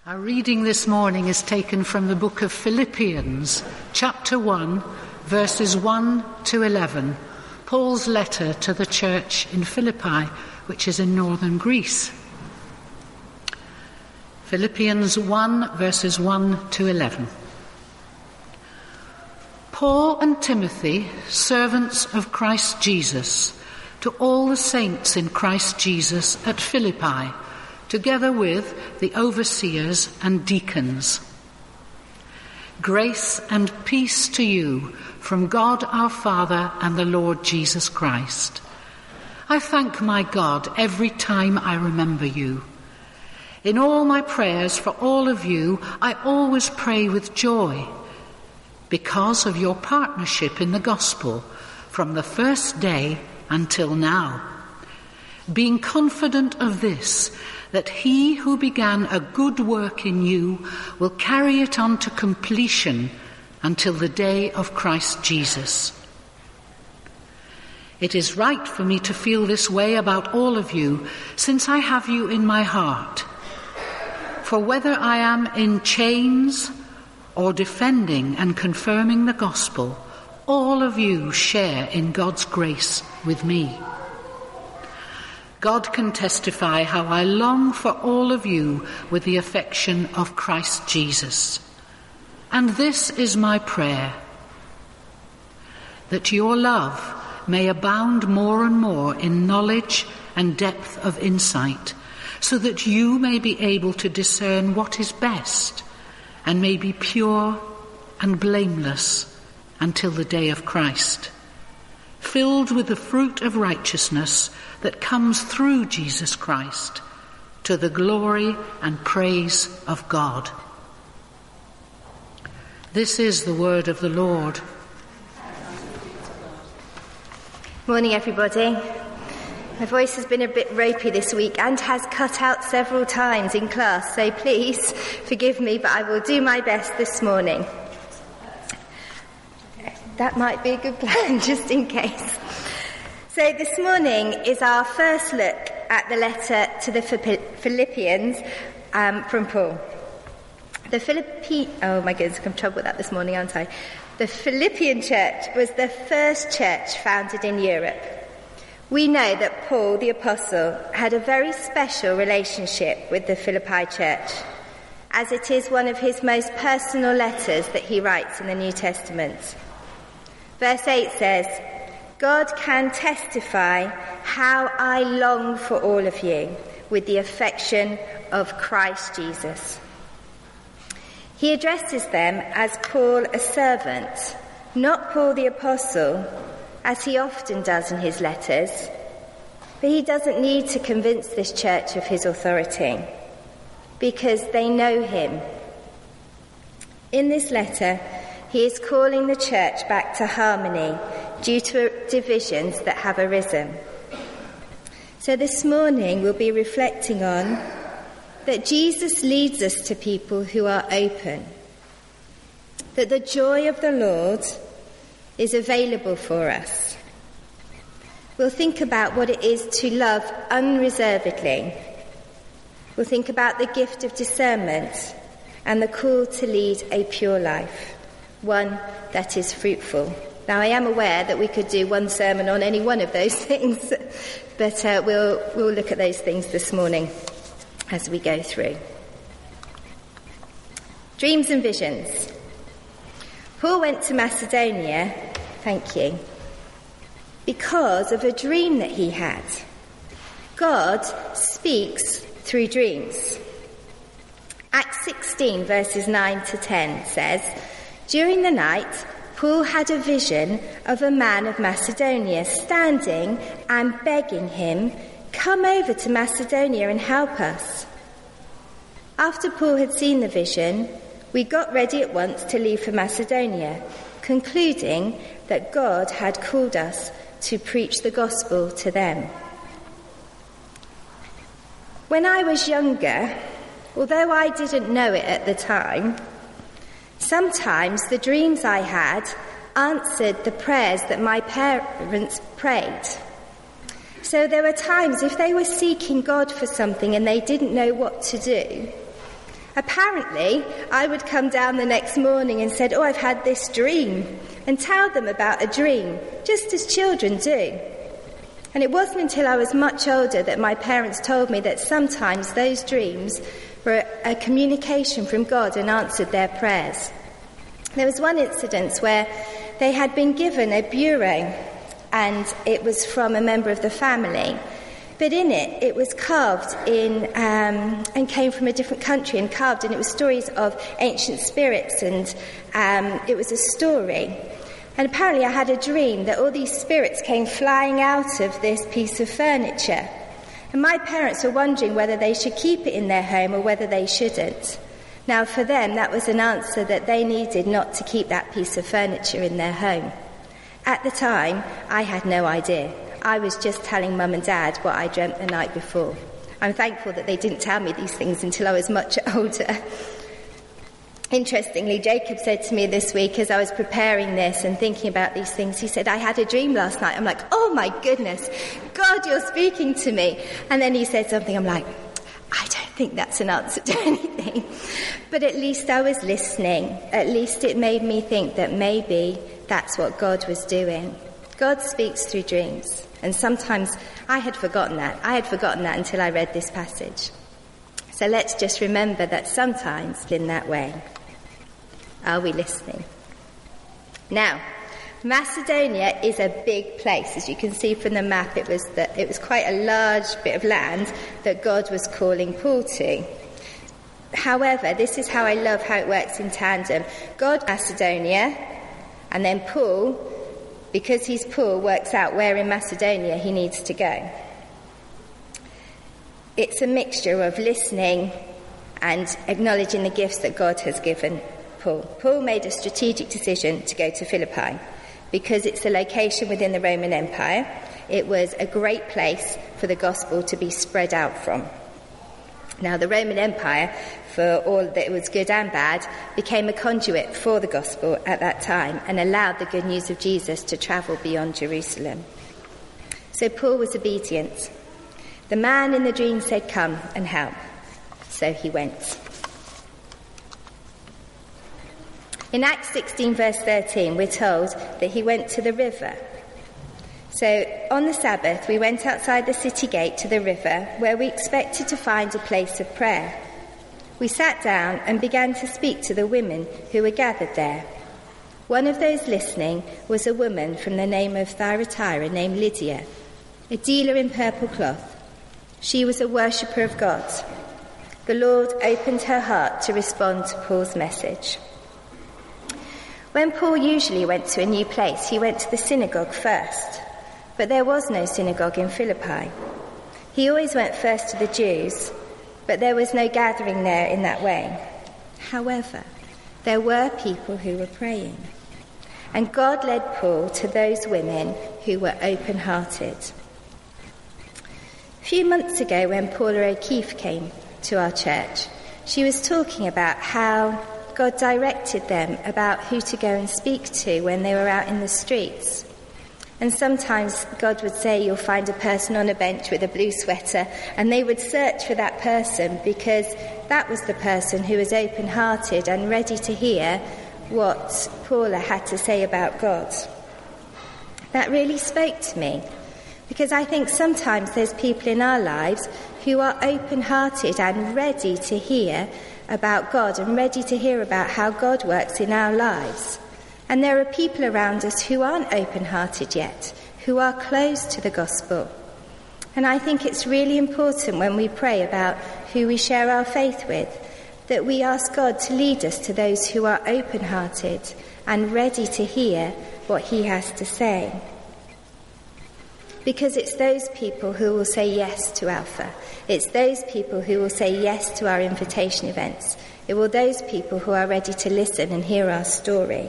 Our reading this morning is taken from the book of Philippians, chapter 1, verses 1 to 11, Paul's letter to the church in Philippi, which is in northern Greece. Philippians 1, verses 1 to 11. Paul and Timothy, servants of Christ Jesus, to all the saints in Christ Jesus at Philippi, together with the overseers and deacons. Grace and peace to you from God our Father and the Lord Jesus Christ. I thank my God every time I remember you. In all my prayers for all of you, I always pray with joy because of your partnership in the gospel from the first day until now, being confident of this, that he who began a good work in you will carry it on to completion until the day of Christ Jesus. It is right for me to feel this way about all of you, since I have you in my heart. For whether I am in chains or defending and confirming the gospel, all of you share in God's grace with me. God can testify how I long for all of you with the affection of Christ Jesus. And this is my prayer, that your love may abound more and more in knowledge and depth of insight, so that you may be able to discern what is best and may be pure and blameless until the day of Christ, filled with the fruit of righteousness that comes through Jesus Christ, to the glory and praise of God. This is the word of the Lord. Morning, everybody. My voice has been a bit ropey this week and has cut out several times in class, so please forgive me, but I will do my best this morning. That might be a good plan, just in case. So this morning is our first look at the letter to the Philippians from Paul. Oh my goodness, I'm in trouble with that this morning, aren't I? The Philippian church was the first church founded in Europe. We know that Paul the Apostle had a very special relationship with the Philippi church, as it is one of his most personal letters that he writes in the New Testament. Verse 8 says, God can testify how I long for all of you with the affection of Christ Jesus. He addresses them as Paul a servant, not Paul the Apostle, as he often does in his letters, but he doesn't need to convince this church of his authority because they know him. In this letter, he is calling the church back to harmony due to divisions that have arisen. So this morning we'll be reflecting on that Jesus leads us to people who are open, that the joy of the Lord is available for us. We'll think about what it is to love unreservedly. We'll think about the gift of discernment and the call to lead a pure life, one that is fruitful. Now, I am aware that we could do one sermon on any one of those things, but we'll look at those things this morning as we go through. Dreams and visions. Paul went to Macedonia, thank you, because of a dream that he had. God speaks through dreams. Acts 16, verses 9 to 10 says, during the night, Paul had a vision of a man of Macedonia standing and begging him, come over to Macedonia and help us. After Paul had seen the vision, we got ready at once to leave for Macedonia, concluding that God had called us to preach the gospel to them. When I was younger, although I didn't know it at the time, sometimes the dreams I had answered the prayers that my parents prayed. So there were times if they were seeking God for something and they didn't know what to do, Apparently, I would come down the next morning and said, I've had this dream, and tell them about a dream, just as children do. And it wasn't until I was much older that my parents told me that sometimes those dreams were a communication from God and answered their prayers. There was one incident where they had been given a bureau, and it was from a member of the family. But in it was carved in, and came from a different country and carved, and it was stories of ancient spirits, and it was a story. And apparently I had a dream that all these spirits came flying out of this piece of furniture. And my parents were wondering whether they should keep it in their home or whether they shouldn't. Now, for them, that was an answer that they needed not to keep that piece of furniture in their home. At the time, I had no idea. I was just telling Mum and Dad what I dreamt the night before. I'm thankful that they didn't tell me these things until I was much older. Interestingly, Jacob said to me this week as I was preparing this and thinking about these things, he said, I had a dream last night. I'm like, oh my goodness, God, you're speaking to me. And then he said something, I'm like, I don't think that's an answer to anything. But at least I was listening. At least it made me think that maybe that's what God was doing. God speaks through dreams. And sometimes I had forgotten that. I had forgotten that until I read this passage. So let's just remember that sometimes in that way. Are we listening? Now, Macedonia is a big place. As you can see from the map, it was quite a large bit of land that God was calling Paul to. However, this is how I love how it works in tandem. God, Macedonia, and then Paul, because he's Paul, works out where in Macedonia he needs to go. It's a mixture of listening and acknowledging the gifts that God has given Paul. Paul made a strategic decision to go to Philippi because it's a location within the Roman Empire. It was a great place for the gospel to be spread out from. Now, the Roman Empire, for all that it was good and bad, became a conduit for the gospel at that time and allowed the good news of Jesus to travel beyond Jerusalem. So Paul was obedient. The man in the dream said, come and help. So he went. In Acts 16 verse 13, we're told that he went to the river. So on the Sabbath, we went outside the city gate to the river where we expected to find a place of prayer. We sat down and began to speak to the women who were gathered there. One of those listening was a woman from the name of Thyatira named Lydia, a dealer in purple cloth. She was a worshipper of God. The Lord opened her heart to respond to Paul's message. When Paul usually went to a new place, he went to the synagogue first. But there was no synagogue in Philippi. He always went first to the Jews, but there was no gathering there in that way. However, there were people who were praying. And God led Paul to those women who were open-hearted. A few months ago, when Paula O'Keefe came to our church, she was talking about how God directed them about who to go and speak to when they were out in the streets. And sometimes God would say, you'll find a person on a bench with a blue sweater, and they would search for that person because that was the person who was open-hearted and ready to hear what Paula had to say about God. That really spoke to me, because I think sometimes there's people in our lives who are open-hearted and ready to hear about God and ready to hear about how God works in our lives. And there are people around us who aren't open-hearted yet, who are closed to the gospel. And I think it's really important when we pray about who we share our faith with, that we ask God to lead us to those who are open-hearted and ready to hear what he has to say. Because it's those people who will say yes to Alpha. It's those people who will say yes to our invitation events. It will those people who are ready to listen and hear our story.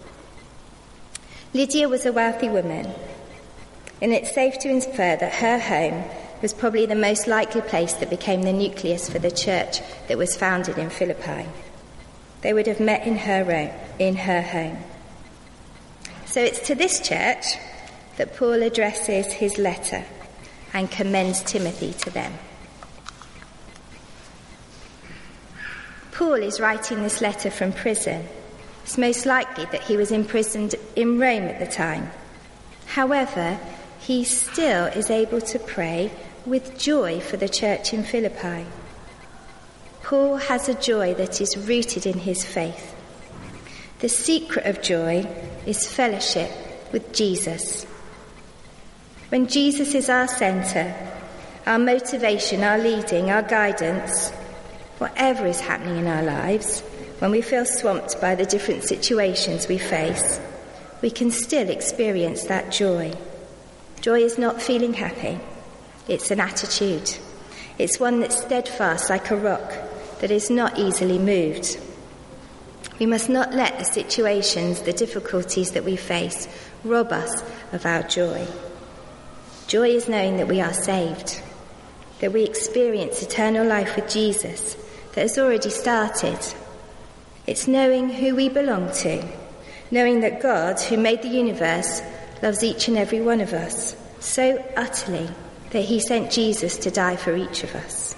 Lydia was a wealthy woman, and it's safe to infer that her home was probably the most likely place that became the nucleus for the church that was founded in Philippi. They would have met in her home. So it's to this church that Paul addresses his letter and commends Timothy to them. Paul is writing this letter from prison. It's most likely that he was imprisoned in Rome at the time. However, he still is able to pray with joy for the church in Philippi. Paul has a joy that is rooted in his faith. The secret of joy is fellowship with Jesus. When Jesus is our centre, our motivation, our leading, our guidance, whatever is happening in our lives, when we feel swamped by the different situations we face, we can still experience that joy. Joy is not feeling happy. It's an attitude. It's one that's steadfast like a rock, that is not easily moved. We must not let the situations, the difficulties that we face, rob us of our joy. Joy is knowing that we are saved, that we experience eternal life with Jesus that has already started. It's knowing who we belong to, knowing that God, who made the universe, loves each and every one of us so utterly that he sent Jesus to die for each of us.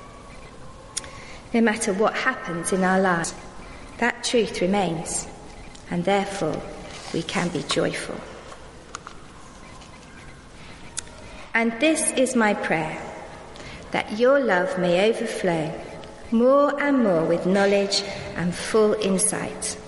No matter what happens in our lives, that truth remains, and therefore we can be joyful. And this is my prayer, that your love may overflow more and more with knowledge and full insight.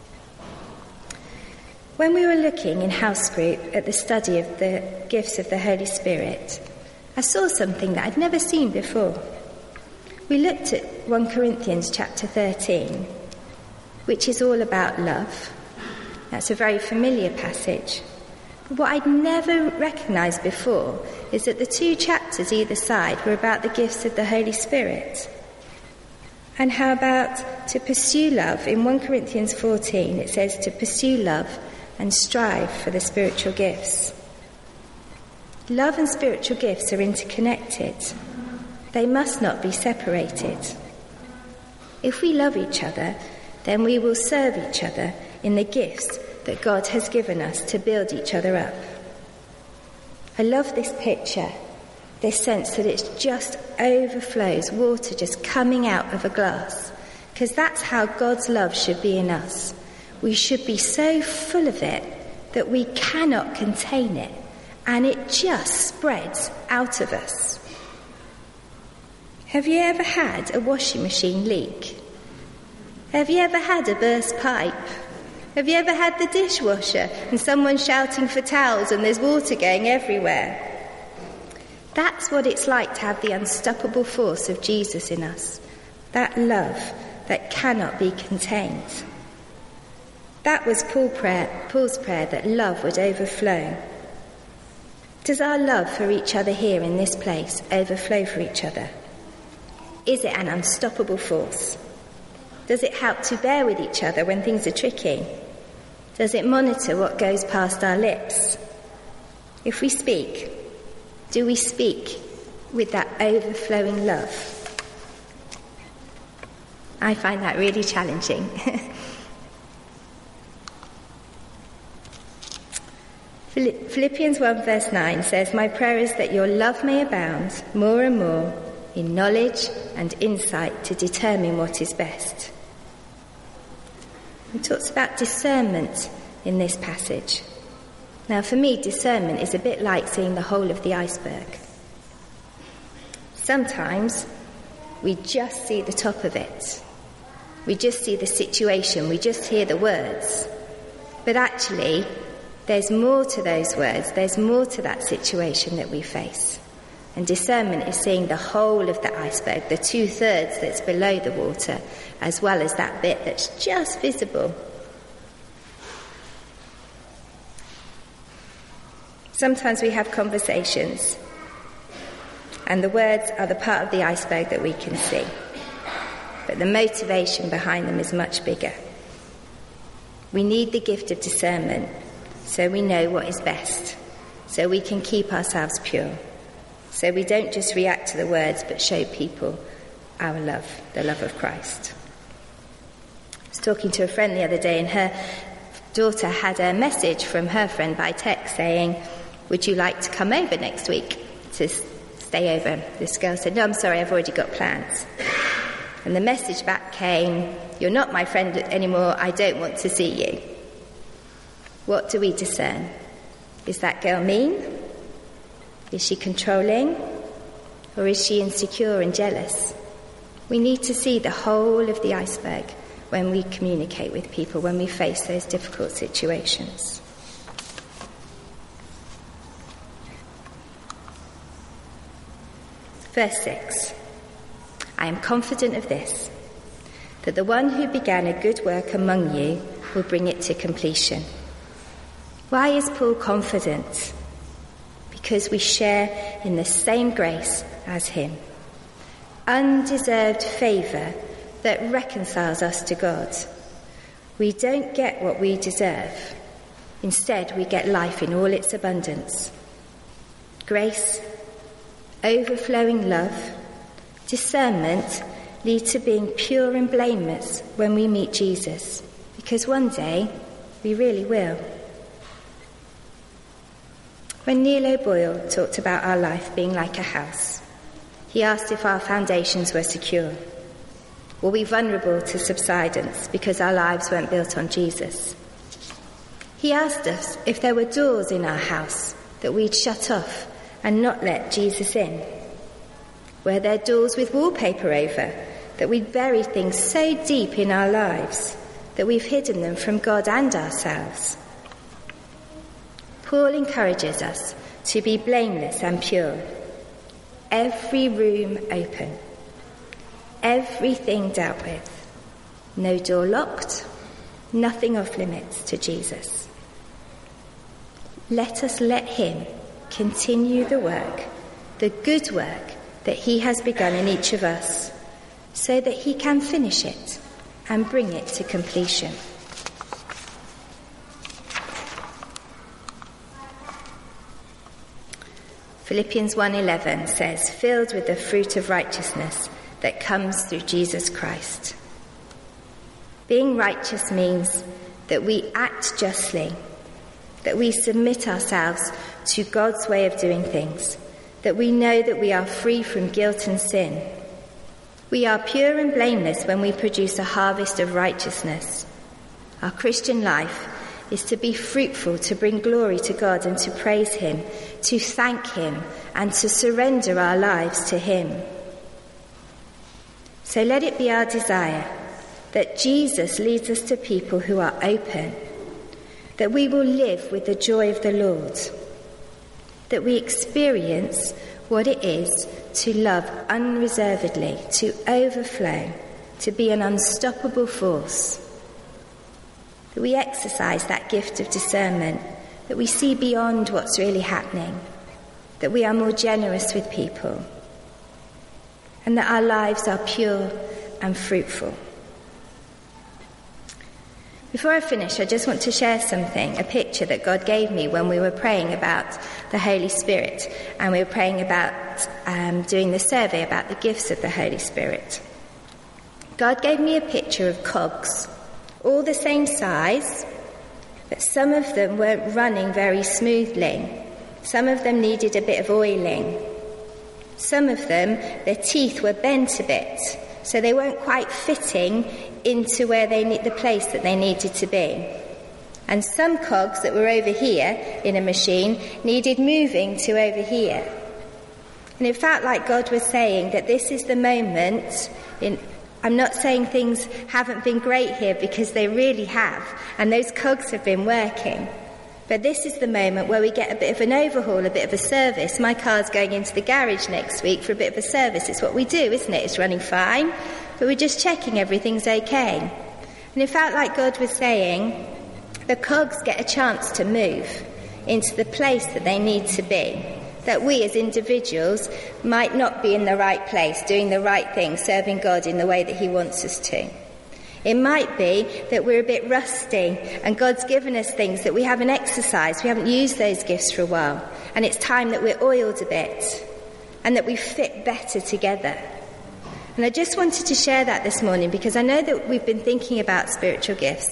When we were looking in house group at the study of the gifts of the Holy Spirit, I saw something that I'd never seen before. We looked at 1 Corinthians chapter 13, which is all about love. That's a very familiar passage. But what I'd never recognised before is that the two chapters either side were about the gifts of the Holy Spirit. And how about to pursue love? In 1 Corinthians 14, it says to pursue love and strive for the spiritual gifts. Love and spiritual gifts are interconnected. They must not be separated. If we love each other, then we will serve each other in the gifts that God has given us to build each other up. I love this picture, this sense that it just overflows, water just coming out of a glass, because that's how God's love should be in us. We should be so full of it that we cannot contain it, and it just spreads out of us. Have you ever had a washing machine leak? Have you ever had a burst pipe? Have you ever had the dishwasher and someone shouting for towels and there's water going everywhere? That's what it's like to have the unstoppable force of Jesus in us, that love that cannot be contained. That was Paul's prayer, that love would overflow. Does our love for each other here in this place overflow for each other? Is it an unstoppable force? Does it help to bear with each other when things are tricky? Does it monitor what goes past our lips? If we speak, do we speak with that overflowing love? I find that really challenging. Philippians 1 verse 9 says, "My prayer is that your love may abound more and more in knowledge and insight to determine what is best." It talks about discernment in this passage. Now, for me, discernment is a bit like seeing the whole of the iceberg. Sometimes we just see the top of it. We just see the situation. We just hear the words. But actually, there's more to those words. There's more to that situation that we face. And discernment is seeing the whole of the iceberg, the 2/3 that's below the water, as well as that bit that's just visible. Sometimes we have conversations, and the words are the part of the iceberg that we can see. But the motivation behind them is much bigger. We need the gift of discernment so we know what is best, so we can keep ourselves pure. So we don't just react to the words, but show people our love, the love of Christ. I was talking to a friend the other day, and her daughter had a message from her friend by text saying, "Would you like to come over next week to stay over?" This girl said, "No, I'm sorry, I've already got plans." And the message back came, "You're not my friend anymore, I don't want to see you." What do we discern? Is that girl mean? Is she controlling? Or is she insecure and jealous? We need to see the whole of the iceberg when we communicate with people, when we face those difficult situations. Verse 6. I am confident of this, that the one who began a good work among you will bring it to completion. Why is Paul confident? Because we share in the same grace as him. Undeserved favour that reconciles us to God. We don't get what we deserve. Instead, we get life in all its abundance. Grace, overflowing love, discernment lead to being pure and blameless when we meet Jesus, because one day we really will. When Neil O'Boyle talked about our life being like a house, he asked if our foundations were secure. Were we vulnerable to subsidence because our lives weren't built on Jesus? He asked us if there were doors in our house that we'd shut off and not let Jesus in. Were there doors with wallpaper over that we'd bury things so deep in our lives that we've hidden them from God and ourselves? Paul encourages us to be blameless and pure. Every room open. Everything dealt with. No door locked. Nothing off limits to Jesus. Let us let him continue the work, the good work that he has begun in each of us, so that he can finish it and bring it to completion. Philippians 1:11 says, "Filled with the fruit of righteousness that comes through Jesus Christ." Being righteous means that we act justly, that we submit ourselves to God's way of doing things, that we know that we are free from guilt and sin. We are pure and blameless when we produce a harvest of righteousness. Our Christian life is to be fruitful, to bring glory to God and to praise him, to thank him and to surrender our lives to him. So let it be our desire that Jesus leads us to people who are open, that we will live with the joy of the Lord, that we experience what it is to love unreservedly, to overflow, to be an unstoppable force, that we exercise that gift of discernment, that we see beyond what's really happening, that we are more generous with people, and that our lives are pure and fruitful. Before I finish, I just want to share something, a picture that God gave me when we were praying about the Holy Spirit, and we were praying about doing the survey about the gifts of the Holy Spirit. God gave me a picture of cogs, all the same size, but some of them weren't running very smoothly. Some of them needed a bit of oiling. Some of them, their teeth were bent a bit, so they weren't quite fitting into where the place that they needed to be. And some cogs that were over here in a machine needed moving to over here. And it felt like God was saying that this is the moment. I'm not saying things haven't been great here, because they really have, and those cogs have been working. But this is the moment where we get a bit of an overhaul, a bit of a service. My car's going into the garage next week for a bit of a service. It's what we do, isn't it? It's running fine, but we're just checking everything's okay. And it felt like God was saying, the cogs get a chance to move into the place that they need to be, that we as individuals might not be in the right place, doing the right thing, serving God in the way that he wants us to. It might be that we're a bit rusty and God's given us things that we haven't exercised, we haven't used those gifts for a while, and it's time that we're oiled a bit and that we fit better together. And I just wanted to share that this morning, because I know that we've been thinking about spiritual gifts,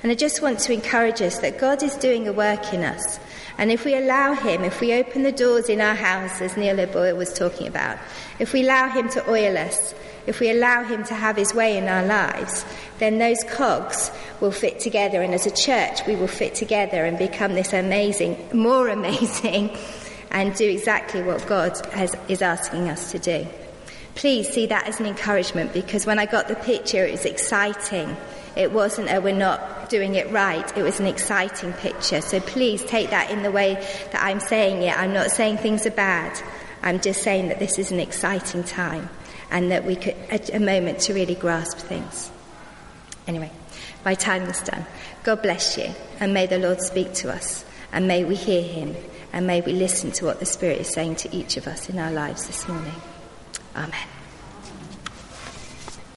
And I just want to encourage us that God is doing a work in us. And if we allow him, if we open the doors in our house, as Neil O'Boyle was talking about, if we allow him to oil us, if we allow him to have his way in our lives, then those cogs will fit together, and as a church we will fit together and become this more amazing, and do exactly what God is asking us to do. Please see that as an encouragement, because when I got the picture it was exciting. It wasn't we're not doing it right. It was an exciting picture. So please take that in the way that I'm saying it. I'm not saying things are bad. I'm just saying that this is an exciting time, and that we could a moment to really grasp things. Anyway, my time is done. God bless you, and may the Lord speak to us, and may we hear him, and may we listen to what the Spirit is saying to each of us in our lives this morning. Amen.